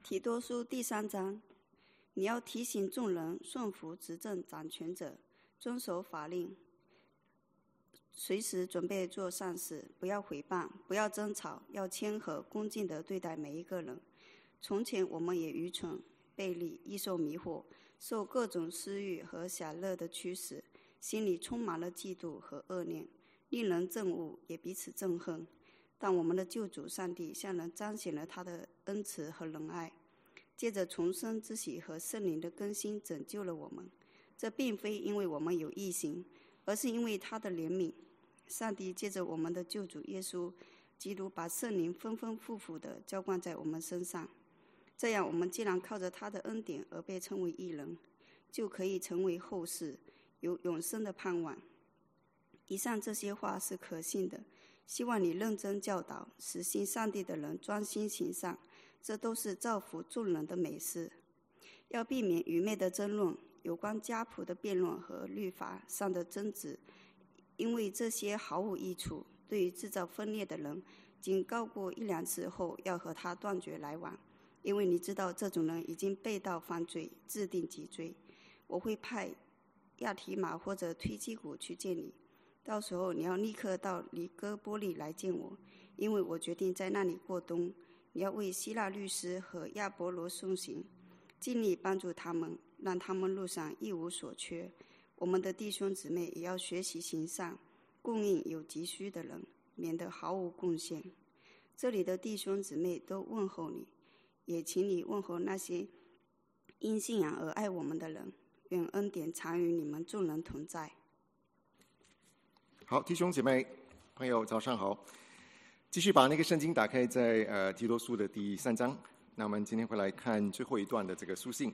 提多书第3章，你要提醒众人顺服执政掌权者，遵守法令，随时准备做善事，不要毁谤，不要争吵，要谦和恭敬地对待每一个人。从前我们也愚蠢悖逆，易受迷惑，受各种私欲和享乐的驱使，心里充满了嫉妒和恶念，令人憎恶，也彼此憎恨。但我们的救主上帝向人彰显了他的恩慈和仁爱，借着重生之喜和圣灵的更新拯救了我们。这并非因为我们有义行，而是因为他的怜悯。上帝借着我们的救主耶稣基督，把圣灵丰丰富富地浇灌在我们身上。这样，我们既然靠着他的恩典而被称为义人，就可以成为后世，有永生的盼望。以上这些话是可信的，希望你认真教导，使信上帝的人专心行善，这都是造福众人的美事。要避免愚昧的争论，有关家谱的辩论和律法上的争执，因为这些毫无益处。对于制造分裂的人，仅告过1-2次后，要和他断绝来往，因为你知道这种人已经背道犯罪，自定己罪。我会派亚提马或者推基古去见你，到时候你要立刻到尼哥波利来见我，因为我决定在那里过冬。你要为希腊律师和亚波罗送行，尽力帮助他们，让他们路上一无所缺。我们的弟兄姊妹也要学习行善，供应有急需的人，免得毫无贡献。这里的弟兄姊妹都问候你，也请你问候那些因信仰而爱我们的人。愿恩典常与你们众人同在。 好，弟兄姐妹朋友早上好，继续把那个圣经打开在提多书的第3章。那我们今天会来看最后一段的这个书信。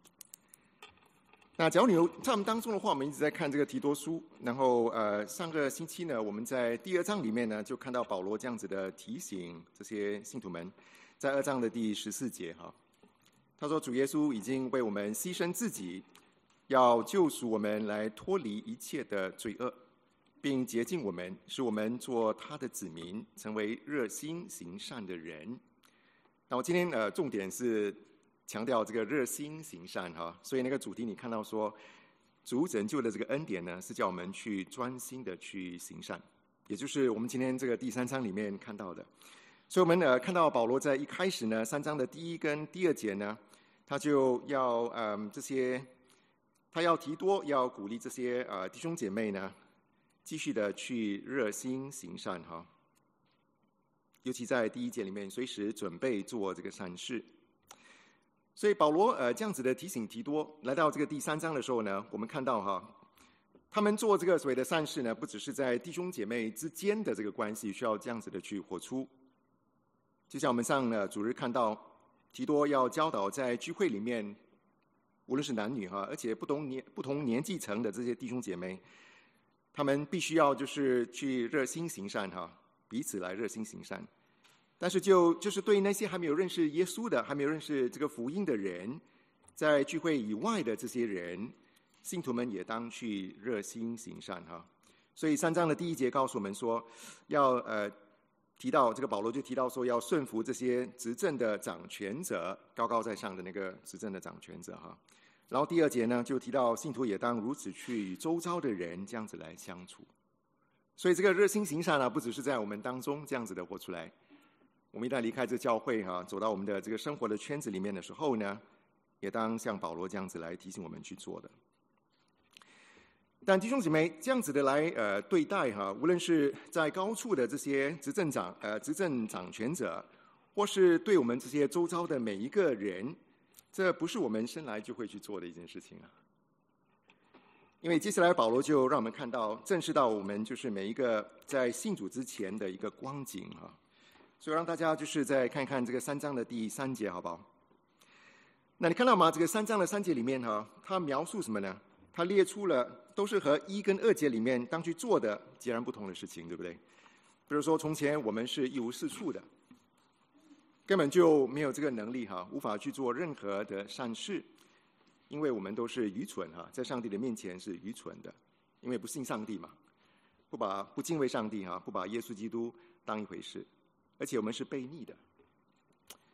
那假如你有在我们当中的话，我们一直在看这个提多书，然后上个星期呢，我们在第2章里面呢就看到保罗这样子的提醒这些信徒们，在2章的第14节哈，他说主耶稣已经为我们牺牲自己，要救赎我们，来脱离一切的罪恶，并洁净我们，使我们做他的子民，成为热心行善的人。那我今天重点是强调这个热心行善哈，所以那个主题你看到说主拯救的这个恩典呢，是叫我们去专心的去行善，也就是我们今天这个第3章里面看到的。所以我们看到保罗在一开始呢，3章的第1跟第2节呢，他就要他要提多，要鼓励这些弟兄姐妹呢，继续的去热心行善哈，尤其在第1节里面，随时准备做这个善事。所以保罗这样子的提醒提多，来到这个第3章的时候呢，我们看到哈，他们做这个所谓的善事呢，不只是在弟兄姐妹之间的这个关系需要这样子的去活出，就像我们上主日看到提多要教导在聚会里面，无论是男女哈，而且不同年纪层的这些弟兄姐妹，他们必须要就是去热心行善哈，彼此来热心行善。但是就是对那些还没有认识耶稣的，还没有认识这个福音的人，在聚会以外的这些人，信徒们也当去热心行善哈。所以3章的第1节告诉我们说，要提到这个保罗就提到说，要顺服这些执政的掌权者，高高在上的那个执政的掌权者哈。然后第2节呢，就提到信徒也当如此去与周遭的人这样子来相处。所以这个热心行善呢，不只是在我们当中这样子的活出来，我们一旦离开这教会哈，走到我们的这个生活的圈子里面的时候呢，也当像保罗这样子来提醒我们去做的。但弟兄姐妹这样子的来对待哈，无论是在高处的这些执政掌权者，或是对我们这些周遭的每一个人，这不是我们生来就会去做的一件事情啊。因为接下来保罗就让我们看到正视到我们就是每一个在信主之前的一个光景哈。所以让大家就是再看看这个3章的第3节好不好？那你看到吗？这个3章的3节里面哈，他描述什么呢？他列出了都是和1跟2节里面当去做的截然不同的事情，对不对？比如说从前我们是一无是处的，根本就没有这个能力哈，无法去做任何的善事，因为我们都是愚蠢哈，在上帝的面前是愚蠢的，因为不信上帝嘛，不敬畏上帝哈，不把耶稣基督当一回事，而且我们是悖逆的。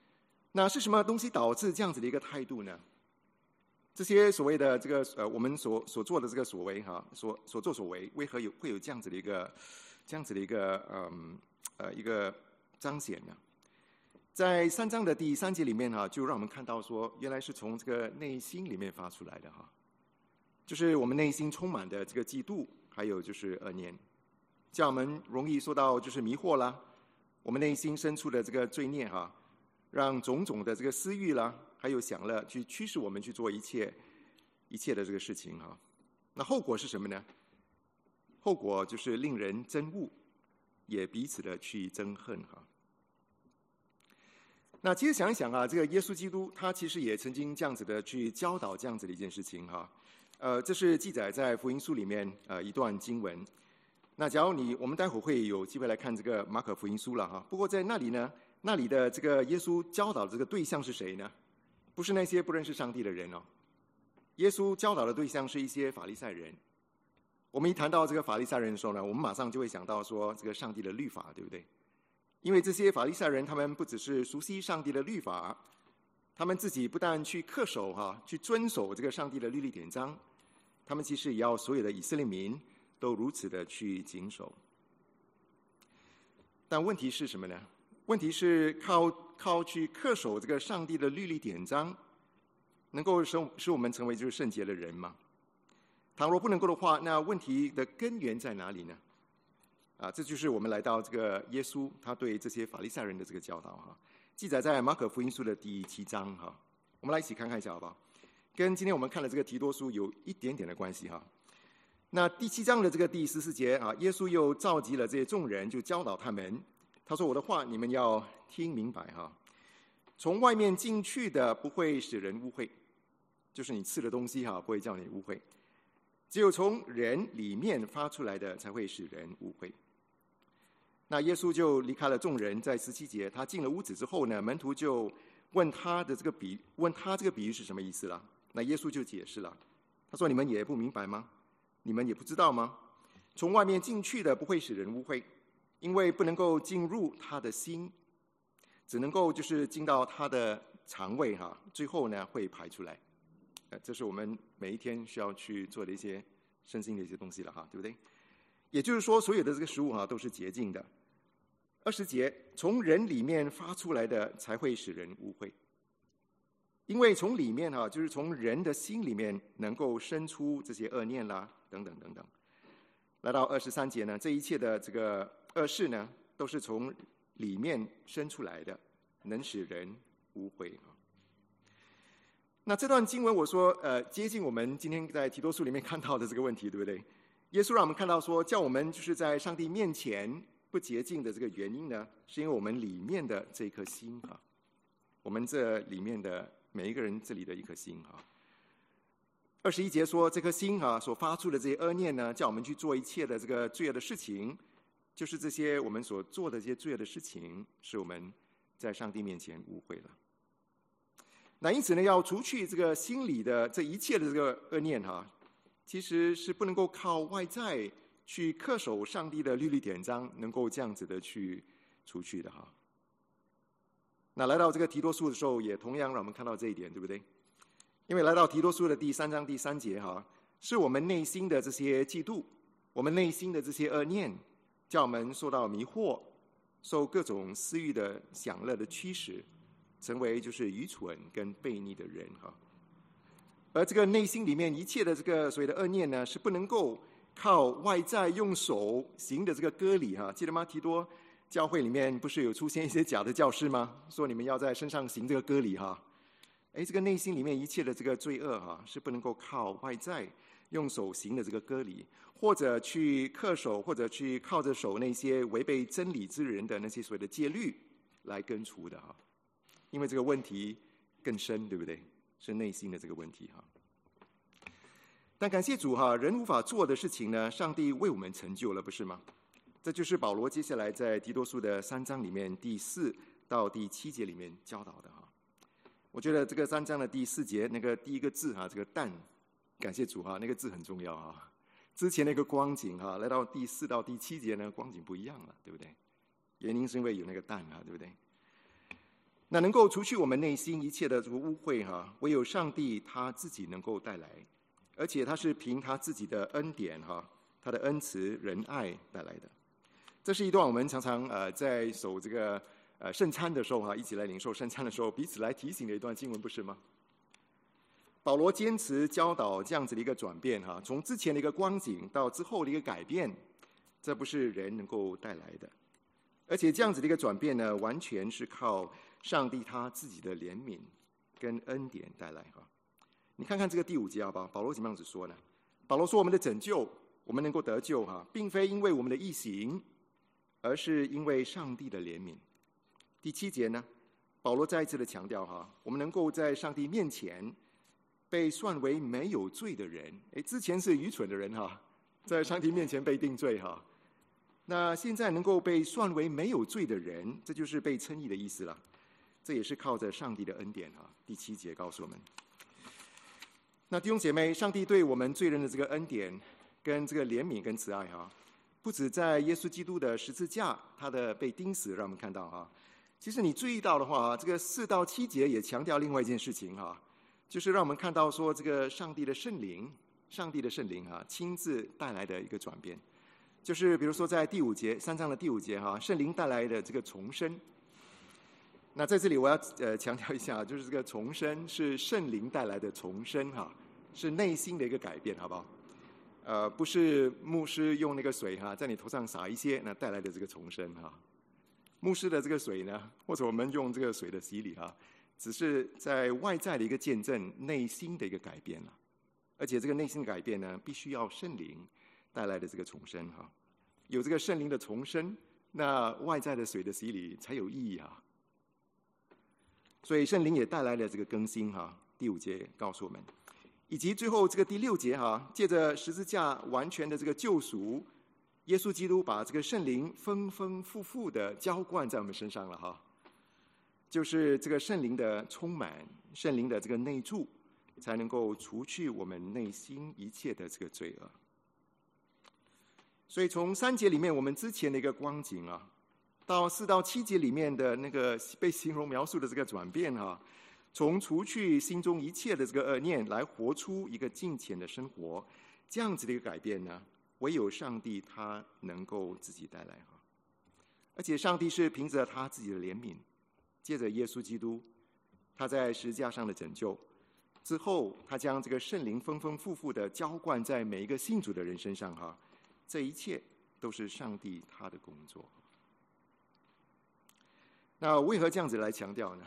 那是什么东西导致这样子的一个态度呢？这些所谓的这个我们所做的这个所为所作所为，为何会有这样子的一个一个彰显呢？在3章的第3节里面就让我们看到说，原来是从这个内心里面发出来的就是我们内心充满的这个嫉妒，还有就是恶念，叫我们容易受到就是迷惑啦，我们内心深处的这个罪孽让种种的这个私欲啦，还有享乐去驱使我们去做一切的这个事情那后果是什么呢？后果就是令人憎恶，也彼此的去憎恨那其实想一想这个耶稣基督他其实也曾经这样子的去教导这样子的一件事情这是记载在福音书里面一段经文。那假如我们待会会有机会来看这个马可福音书了不过在那里呢，那里的这个耶稣教导的这个对象是谁呢？不是那些不认识上帝的人耶稣教导的对象是一些法利赛人。我们一谈到这个法利赛人的时候呢，我们马上就会想到说这个上帝的律法，对不对？因为这些法利赛人他们不只是熟悉上帝的律法，他们自己不但去恪守去遵守这个上帝的律例典章，他们其实也要所有的以色列民都如此的去谨守。但问题是什么呢？问题是靠去恪守这个上帝的律例典章，能够使我们成为就是圣洁的人吗？倘若不能够的话，那问题的根源在哪里呢？这就是我们来到这个耶稣他对这些法利赛人的这个教导记载在马可福音书的第7章我们来一起看看一下好不好？跟今天我们看的这个提多书有一点点的关系那第7章的这个第14节耶稣又召集了这些众人，就教导他们，他说：“我的话你们要听明白从外面进去的不会使人污秽，就是你吃的东西不会叫你污秽，只有从人里面发出来的才会使人污秽。”那耶稣就离开了众人，在17节，他进了屋子之后呢，门徒就问他这个比喻是什么意思了。那耶稣就解释了，他说：“你们也不明白吗？你们也不知道吗？从外面进去的不会使人污秽，因为不能够进入他的心，只能够就是进到他的肠胃最后呢会排出来。”这是我们每一天需要去做的一些身心的一些东西了对不对？也就是说，所有的这个食物都是洁净的。20节，从人里面发出来的才会使人污秽，因为从里面就是从人的心里面能够生出这些恶念啦，等等等等。来到23节呢，这一切的这个恶事呢，都是从里面生出来的，能使人污秽那这段经文我说接近我们今天在提多书里面看到的这个问题，对不对？耶稣让我们看到说，叫我们就是在上帝面前不洁净的这个原因呢，是因为我们里面的这颗心我们这里面的每一个人这里的一颗心21节说，这颗心所发出的这些恶念呢，叫我们去做一切的这个罪恶的事情，就是这些我们所做的这些罪恶的事情，是我们在上帝面前污秽了。那因此呢，要除去这个心里的这一切的这个恶念其实是不能够靠外在去恪守上帝的律例典章能够这样子的去除去的那来到这个提多书的时候，也同样让我们看到这一点，对不对？因为来到提多书的第3章第3节是我们内心的这些嫉妒，我们内心的这些恶念，叫我们受到迷惑，受各种私欲的享乐的驱使，成为就是愚蠢跟悖逆的人而这个内心里面一切的这个所谓的恶念呢，是不能够靠外在用手行的这个割礼记得吗？提多教会里面不是有出现一些假的教师吗？说你们要在身上行这个割礼这个内心里面一切的这个罪恶是不能够靠外在用手行的这个割礼，或者去恪守，或者去靠着守那些违背真理之人的那些所谓的戒律来根除的因为这个问题更深，对不对？是内心的这个问题但感谢主人无法做的事情呢，上帝为我们成就了，不是吗？这就是保罗接下来在提多书的3章里面第4到第7节里面教导的我觉得这个3章的第4节那个第一个字这个但，感谢主那个字很重要之前那个光景来到第4到第7节呢，光景不一样了，对不对？原因是因为有那个但对不对？ 那能够除去我们内心一切的这个污秽哈，唯有上帝他自己能够带来，而且他是凭他自己的恩典哈，他的恩慈仁爱带来的。这是一段我们常常在守这个圣餐的时候哈，一起来领受圣餐的时候，彼此来提醒的一段经文，不是吗？保罗坚持教导这样子的一个转变哈，从之前的一个光景到之后的一个改变，这不是人能够带来的，而且这样子的一个转变呢，完全是靠上帝他自己的怜悯跟恩典带来哈。你看看这个第5节好不好？保罗怎么样子说呢？保罗说我们的拯救，我们能够得救哈，并非因为我们的义行，而是因为上帝的怜悯。第7节呢，保罗再一次的强调哈，我们能够在上帝面前被算为没有罪的人，之前是愚蠢的人哈，在上帝面前被定罪哈，那现在能够被算为没有罪的人，这就是被称义的意思了。这也是靠着上帝的恩典哈。第7节告诉我们，那弟兄姐妹，上帝对我们罪人的这个恩典跟这个怜悯跟慈爱哈，不止在耶稣基督的十字架他的被钉死让我们看到哈，其实你注意到的话，这个4到7节也强调另外一件事情哈，就是让我们看到说这个上帝的圣灵啊，亲自带来的一个转变，就是比如说在第5节3章的第5节哈，圣灵带来的这个重生。那在这里我要强调一下，就是这个重生是圣灵带来的重生哈，是内心的一个改变，好不好？不是牧师用那个水哈在你头上洒一些，那带来的这个重生哈。牧师的这个水呢，或者我们用这个水的洗礼哈，只是在外在的一个见证，内心的一个改变了。而且这个内心的改变呢，必须要圣灵带来的这个重生哈。有这个圣灵的重生，那外在的水的洗礼才有意义啊。所以圣灵也带来了这个更新哈。第5节告诉我们，以及最后这个第6节哈，借着十字架完全的这个救赎，耶稣基督把这个圣灵丰丰富富的浇灌在我们身上了哈。就是这个圣灵的充满，圣灵的这个内住，才能够除去我们内心一切的这个罪恶。所以从3节里面我们之前的一个光景啊，到4到7节里面的那个被形容描述的这个转变啊，从除去心中一切的这个恶念，来活出一个敬虔的生活，这样子的一个改变呢，唯有上帝他能够自己带来哈。而且上帝是凭着他自己的怜悯，借着耶稣基督他在十字架上的拯救之后，他将这个圣灵丰丰富富的浇灌在每一个信主的人身上哈，这一切都是上帝他的工作。那为何这样子来强调呢？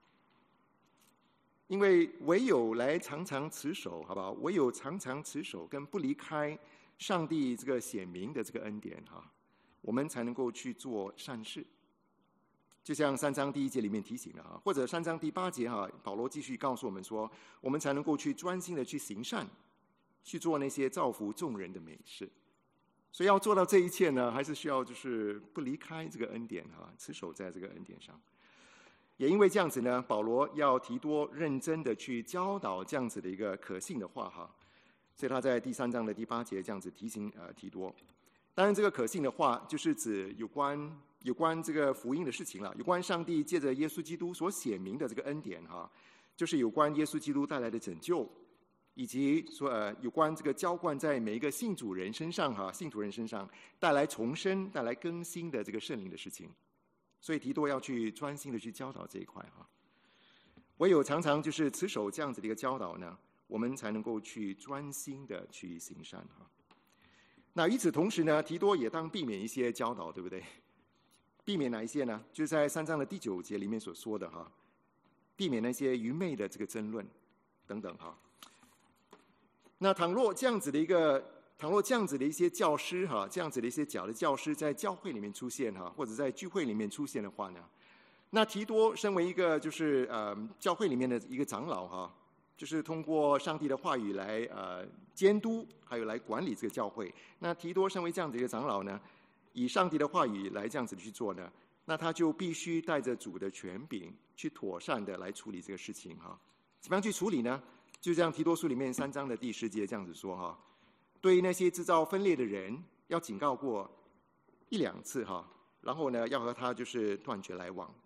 因为唯有来常常持守，好不好？唯有常常持守跟不离开上帝这个显明的这个恩典哈，我们才能够去做善事。就像3章第1节里面提醒的哈，或者3章第8节哈，保罗继续告诉我们说，我们才能够去专心的去行善，去做那些造福众人的美事。所以要做到这一切呢，还是需要就是不离开这个恩典哈，持守在这个恩典上。也因为这样子呢，保罗要提多认真的去教导这样子的一个可信的话哈，所以他在第3章的第8节这样子提醒提多。当然，这个可信的话就是指有关这个福音的事情了，有关上帝借着耶稣基督所显明的这个恩典哈，就是有关耶稣基督带来的拯救。以及说有关这个浇灌在每一个信主人身上哈，信徒人身上带来重生、带来更新的这个圣灵的事情，所以提多要去专心的去教导这一块哈。唯有常常就是持守这样子的一个教导呢，我们才能够去专心的去行善哈。那与此同时呢，提多也当避免一些教导，对不对？避免哪一些呢？就是在3章的第9节里面所说的哈，避免那些愚昧的这个争论等等哈。那倘若这样子的一些教师哈，这样子的一些假的教师在教会里面出现哈，或者在聚会里面出现的话呢，那提多身为一个就是教会里面的一个长老哈，就是通过上帝的话语来监督，还有来管理这个教会。那提多身为这样的一个长老呢，以上帝的话语来这样子去做呢，那他就必须带着主的权柄去妥善的来处理这个事情哈。怎么样去处理呢？就像提多书里面3章的第10节这样子说哈，对于那些制造分裂的人，要警告过1-2次哈，然后呢，要和他就是断绝来往，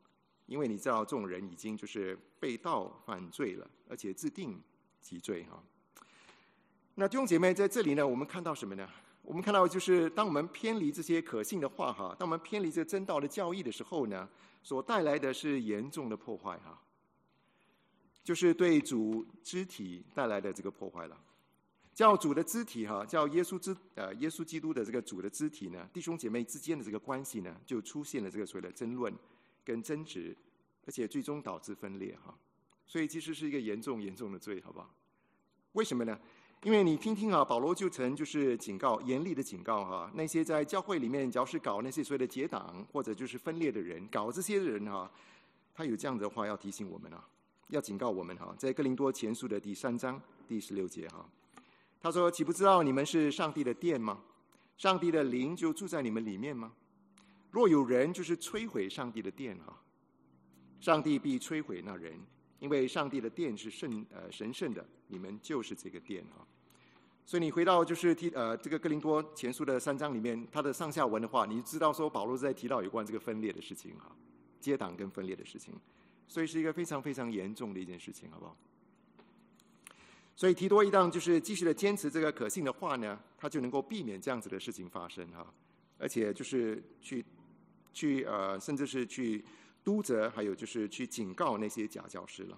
因为你知道这种人已经就是被盗犯罪了，而且自定其罪哈。那弟兄姐妹在这里呢，我们看到什么呢？我们看到就是当我们偏离这些可信的话哈，当我们偏离这真道的教义的时候呢，所带来的是严重的破坏哈，就是对主肢体带来的这个破坏了。叫主的肢体哈，叫耶稣基督的这个主的肢体呢，弟兄姐妹之间的这个关系呢，就出现了这个所谓的争论跟争执，而且最终导致分裂哈。所以其实是一个严重的罪，好不好？为什么呢？因为你听听啊，保罗就曾就是警告，严厉的警告哈，那些在教会里面，只要是搞那些所谓的结党或者就是分裂的人，搞这些人哈，他有这样的话要提醒我们啊，要警告我们哈，在哥林多前书的第3章第16节哈。他说：“岂不知道你们是上帝的殿吗？上帝的灵就住在你们里面吗？若有人就是摧毁上帝的殿哈，上帝必摧毁那人，因为上帝的殿是神圣的，你们就是这个殿哈。”所以你回到就是这个哥林多前书的3章里面，它的上下文的话，你知道说保罗在提到有关这个分裂的事情哈，结党跟分裂的事情，所以是一个非常非常严重的一件事情，好不好？所以提多一当就是继续的坚持这个可信的话呢，他就能够避免这样子的事情发生哈，而且就是甚至是去督责，还有就是去警告那些假教师了。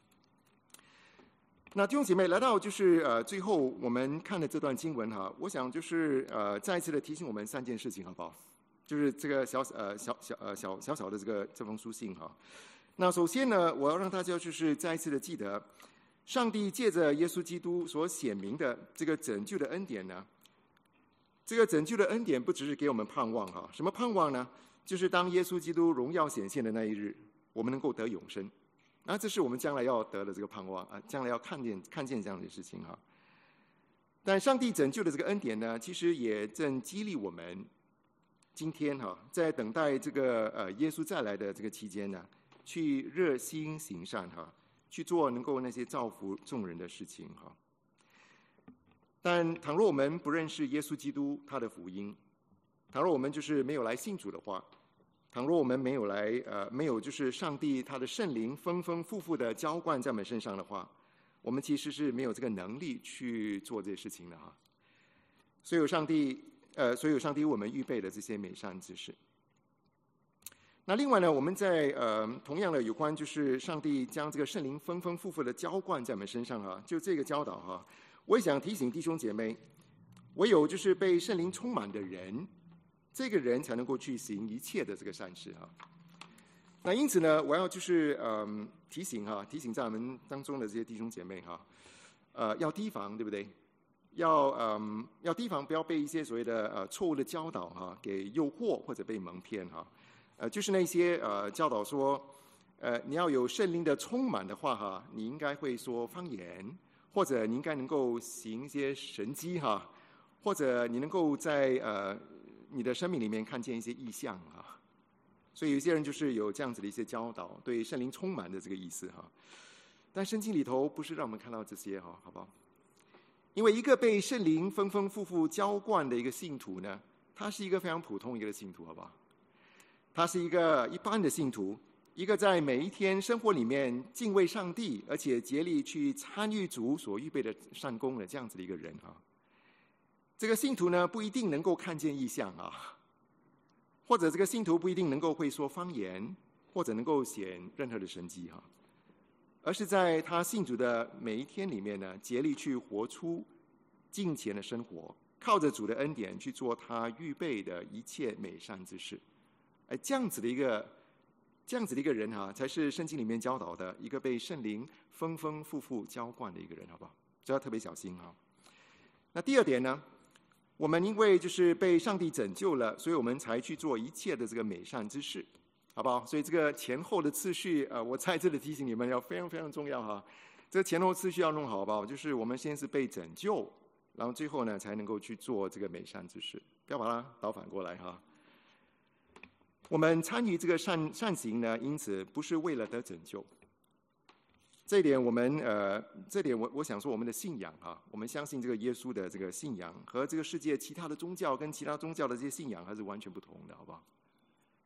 那弟兄姐妹来到就是最后我们看的这段经文哈，我想就是再一次的提醒我们3件事情，好不好？就是这个小小的这封书信哈。那首先呢，我要让大家就是再一次的记得，上帝借着耶稣基督所显明的这个拯救的恩典呢，这个拯救的恩典不只是给我们盼望哈，什么盼望呢？就是当耶稣基督荣耀显现的那一日，我们能够得永生。那这是我们将来要得的这个盼望啊，将来要看见这样的事情哈。但上帝拯救的这个恩典呢，其实也正激励我们今天哈，在等待这个耶稣再来的这个期间呢，去热心行善哈，去做能够那些造福众人的事情哈。但倘若我们不认识耶稣基督他的福音，倘若我们就是没有来信主的话，倘若我们没有就是上帝他的圣灵丰丰富富的浇灌在我们身上的话，我们其实是没有这个能力去做这些事情的哈。所以有上帝为我们预备的这些美善之事。那另外呢，我们在同样的有关就是上帝将这个圣灵丰丰富富的浇灌在我们身上哈，就这个教导哈，我也想提醒弟兄姐妹，唯有就是被圣灵充满的人，这个人才能够去行一切的这个善事哈。那因此呢，我要就是提醒在我们当中的这些弟兄姐妹哈，要提防，对不对？要提防，不要被一些所谓的错误的教导哈给诱惑或者被蒙骗哈。就是那些教导说，你要有圣灵的充满的话哈，你应该会说方言，或者你应该能够行一些神迹哈，或者你能够在你的生命里面看见一些异象啊。所以有些人就是有这样子的一些教导，对圣灵充满的这个意思哈。但圣经里头不是让我们看到这些哈，好不好？因为一个被圣灵丰丰富富浇灌的一个信徒呢，他是一个非常普通一个信徒，好不好？他是一个一般的信徒，一个在每一天生活里面敬畏上帝，而且竭力去参与主所预备的善功的这样子的一个人哈。这个信徒呢，不一定能够看见异象啊，或者这个信徒不一定能够会说方言，或者能够显任何的神迹哈，而是在他信主的每一天里面呢，竭力去活出敬虔的生活，靠着主的恩典去做他预备的一切美善之事。这样子的一个人哈，才是圣经里面教导的一个被圣灵丰丰富富浇灌的一个人，好不好？这要特别小心哈。那第二点呢，我们因为就是被上帝拯救了，所以我们才去做一切的这个美善之事，好不好？所以这个前后的次序我在这里提醒你们要非常非常重要哈。这个前后次序要弄好，好不好？就是我们先是被拯救，然后最后呢才能够去做这个美善之事，不要把它倒反过来哈。我们参与这个善行呢，因此不是为了得拯救。这一点我想说，我们的信仰哈，我们相信这个耶稣的这个信仰和这个世界其他的宗教跟其他宗教的这些信仰还是完全不同的，好不好？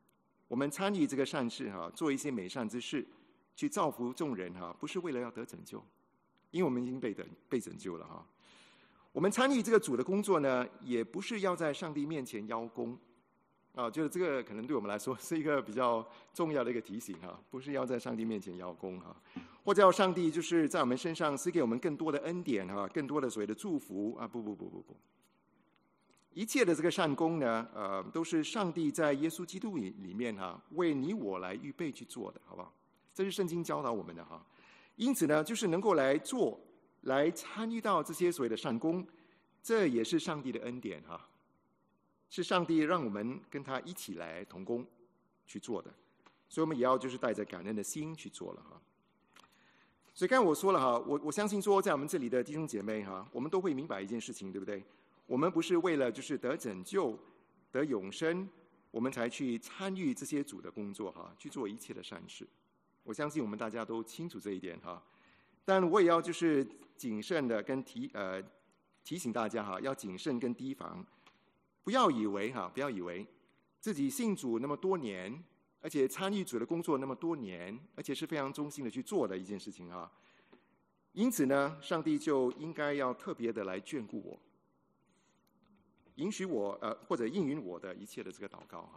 我们参与这个善事做一些美善之事，去造福众人不是为了要得拯救，因为我们已经被拯救了我们参与这个主的工作呢，也不是要在上帝面前邀功就是这个可能对我们来说是一个比较重要的一个提醒不是要在上帝面前邀功或者要上帝就是在我们身上赐给我们更多的恩典更多的所谓的祝福不，一切的这个善功呢，都是上帝在耶稣基督里面为你我来预备去做的，好不好？这是圣经教导我们的因此呢，就是能够来做，来参与到这些所谓的善功，这也是上帝的恩典是上帝让我们跟他一起来同工去做的，所以我们也要就是带着感恩的心去做了所以刚才我说了我相信说在我们这里的弟兄姐妹我们都会明白一件事情，对不对？我们不是为了就是得拯救、得永生，我们才去参与这些主的工作去做一切的善事。我相信我们大家都清楚这一点但我也要就是谨慎的跟提醒大家要谨慎跟提防，不要以为自己信主那么多年，而且参与主的工作那么多年，而且是非常忠心的去做的一件事情因此呢，上帝就应该要特别的来眷顾我，允许我或者应允我的一切的这个祷告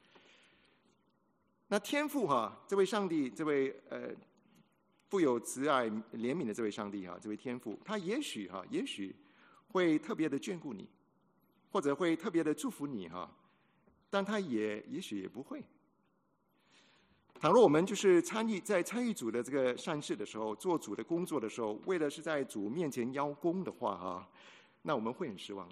那天父这位上帝，这位富有慈爱怜悯的这位上帝这位天父，他也许会特别的眷顾你，或者会特别的祝福你但他也许也不会。倘若我们就是参与主的这个善事的时候，做主的工作的时候，为了是在主面前邀功的话那我们会很失望的。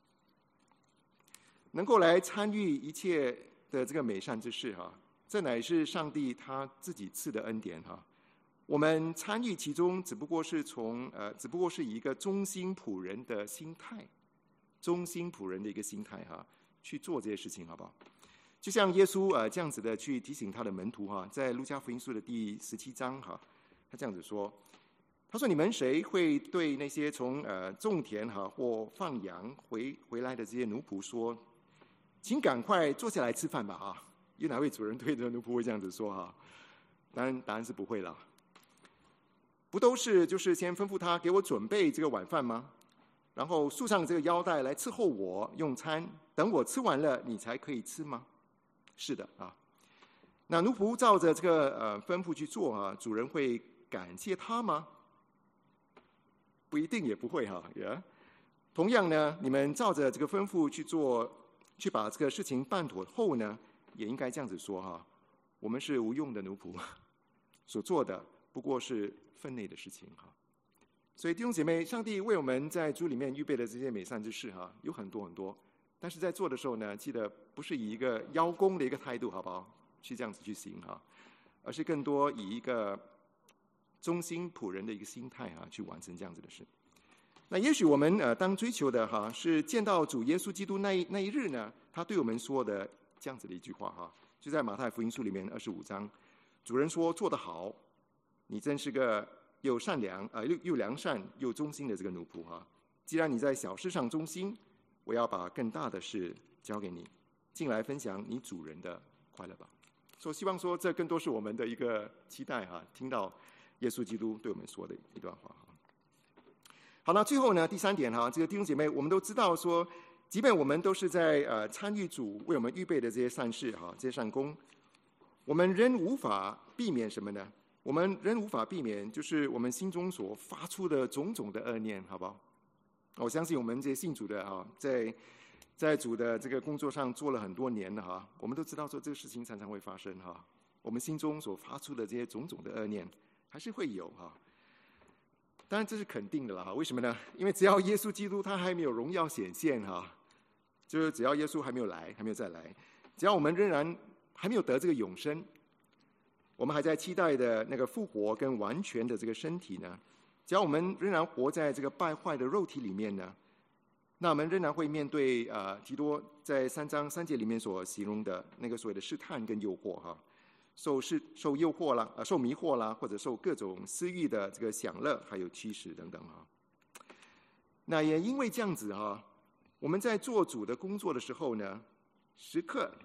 能够来参与一切的这个美善之事这乃是上帝他自己赐的恩典我们参与其中只不过是以一个忠心仆人的心态，忠心仆人的一个心态去做这些事情，好不好？就像耶稣这样子的去提醒他的门徒在路加福音书的第17章他这样子说，他说：“你们谁会对那些从种田或放羊回来的这些奴仆说，请赶快坐下来吃饭吧有哪位主人对着奴仆会这样子说当然答案是不会了。不都是就是先吩咐他给我准备这个晚饭吗？然后束上这个腰带来伺候我用餐，等我吃完了你才可以吃吗？是的那奴仆照着这个吩咐去做主人会感谢他吗？不一定，也不会同样呢，你们照着这个吩咐去做，去把这个事情办妥后呢，也应该这样子说我们是无用的奴仆，所做的不过是分内的事情所以弟兄姐妹，上帝为我们在主里面预备的这些美善之事有很多很多，但是在做的时候呢，记得不是以一个邀功的一个态度，好不好？去这样子去行而是更多以一个忠心仆人的一个心态去完成这样子的事。那也许我们当追求的是见到主耶稣基督那一日呢，他对我们说的这样子的一句话就在马太福音书里面25章，主人说：“做得好，你真是个又善良又良善又忠心的这个奴仆既然你在小事上忠心，我要把更大的事交给你，进来分享你主人的快乐吧。”所以希望说这更多是我们的一个期待听到耶稣基督对我们说的一段话好，那最后呢，第3点这个弟兄姐妹，我们都知道说，即便我们都是在参与主为我们预备的这些善事这些善功，我们仍无法避免什么呢？我们仍无法避免就是我们心中所发出的种种的恶念，好不好？我相信我们这些信主的在主的这个工作上做了很多年了我们都知道说这个事情常常会发生我们心中所发出的这些种种的恶念还是会有当然这是肯定的了为什么呢？因为只要耶稣基督他还没有荣耀显现就是只要耶稣还没有来，还没有再来，只要我们仍然还没有得这个永生，我们还在期待的那个复活跟完全的这个身体呢，只要我们仍然活在这个败坏的肉体里面呢，那我们仍然会面对提多在3章3节里面所形容的那个所谓的试探跟诱惑受诱惑啦，受迷惑啦，或者受各种私欲的这个享乐，还有驱使等等那也因为这样子我们在做主的工作的时候呢，时刻都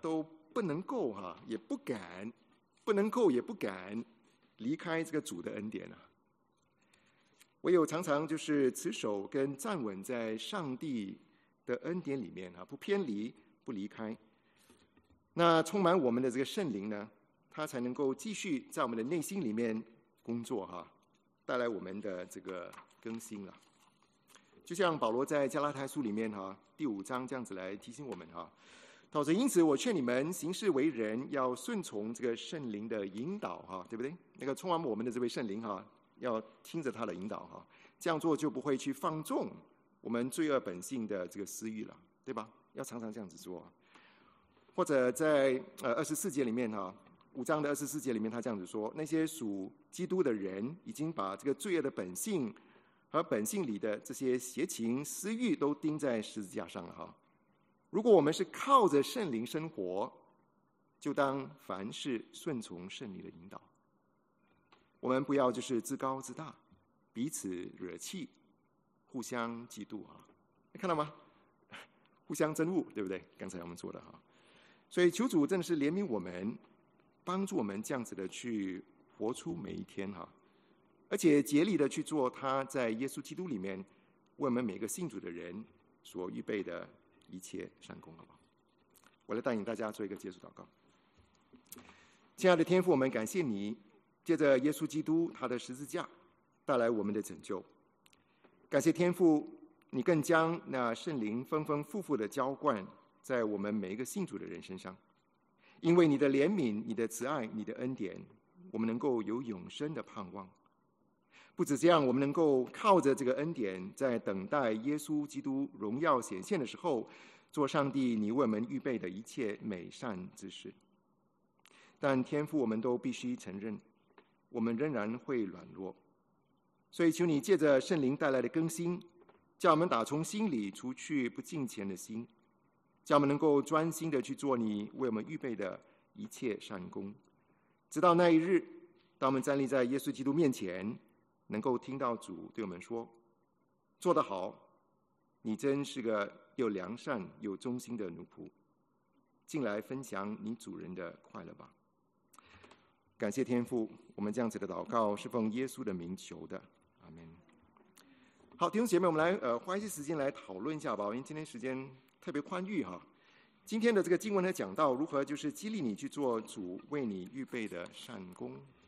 不能够也不敢，不能够也不敢离开这个主的恩典啊。唯有常常就是持守跟站稳在上帝的恩典里面不偏离，不离开。那充满我们的这个圣灵呢，它才能够继续在我们的内心里面工作带来我们的这个更新了。就像保罗在加拉太书里面第5章这样子来提醒我们他说：因此我劝你们行事为人要顺从这个圣灵的引导对不对？那个充满我们的这位圣灵要听着他的引导这样做就不会去放纵我们罪恶本性的这个私欲了，对吧？要常常这样子做。或者在24节里面5章的24节里面，他这样子说：那些属基督的人已经把这个罪恶的本性和本性里的这些邪情私欲都钉在十字架上了如果我们是靠着圣灵生活，就当凡事顺从圣灵的引导。我们不要就是自高自大，彼此惹气，互相嫉妒你看到吗？互相憎恶，对不对？刚才我们说的所以求主真的是怜悯我们，帮助我们这样子的去活出每一天而且竭力的去做他在耶稣基督里面为我们每个信主的人所预备的一切善功，好不好？我来带领大家做一个结束祷告。亲爱的天父，我们感谢你，借着耶稣基督他的十字架带来我们的拯救。感谢天父，你更将那圣灵丰丰富富的浇灌在我们每一个信主的人身上。因为你的怜悯，你的慈爱，你的恩典，我们能够有永生的盼望。不止这样，我们能够靠着这个恩典，在等待耶稣基督荣耀显现的时候，做上帝你为我们预备的一切美善之事。但天父，我们都必须承认，我们仍然会软弱，所以求你借着圣灵带来的更新，叫我们打从心里除去不敬虔的心，叫我们能够专心的去做你为我们预备的一切善功，直到那一日，当我们站立在耶稣基督面前，能够听到主对我们说：做得好，你真是个又良善又忠心的奴仆，进来分享你主人的快乐吧。感谢天父，我们这样子的祷告是奉耶稣的名求的，阿们。好，弟兄姐妹，我们来花一些时间来讨论一下吧，因为今天时间特别宽裕今天的这个经文呢，讲到如何就是激励你去做主为你预备的善功。